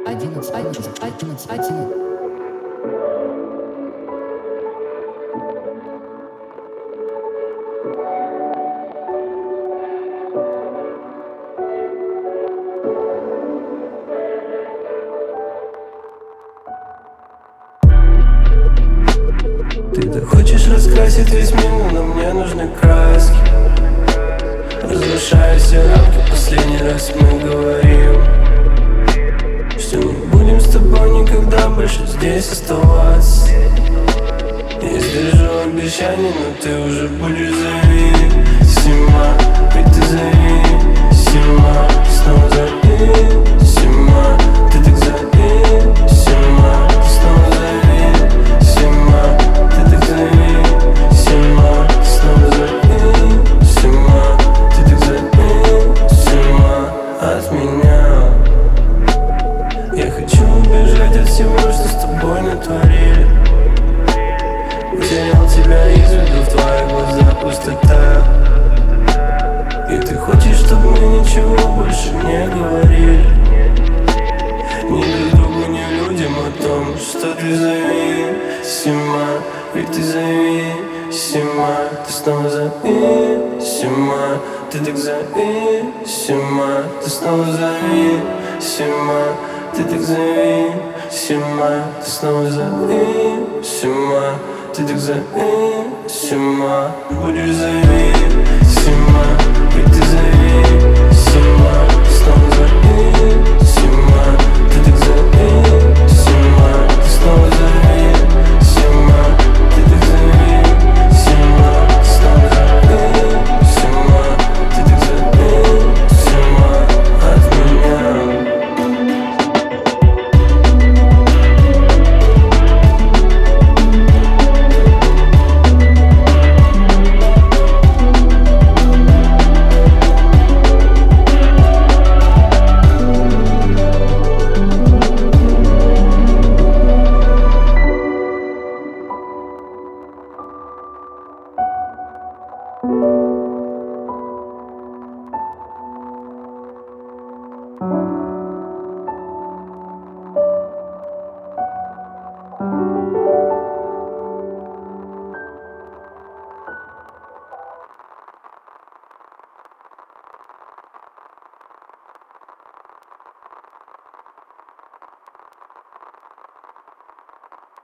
11. Ты хочешь раскрасить весь мир, но мне нужны краски. Разрушая все рамки, последний раз мы говорим, что не будем с тобой никогда больше здесь оставаться. Я сдержу обещание, но ты уже будешь зависима. Ведь ты зависима, снова зависима. Ты так зависима, ты снова зависима. Ты так зависима, ты снова зависима. Ты так зависима от меня. Я хочу убежать от всего, что с тобой натворили. Потерял тебя из виду, в твоих глазах пустота. И ты хочешь, чтобы мы ничего больше не говорили. Ни друг другу, ни людям о том, что ты зависима. Ведь ты зависима, ты снова зависима. Ты так зависима, ты снова зависима. Ты так зависима, ты снова зависима. Ты так зависима, будешь зависима. Ведь ты зависима.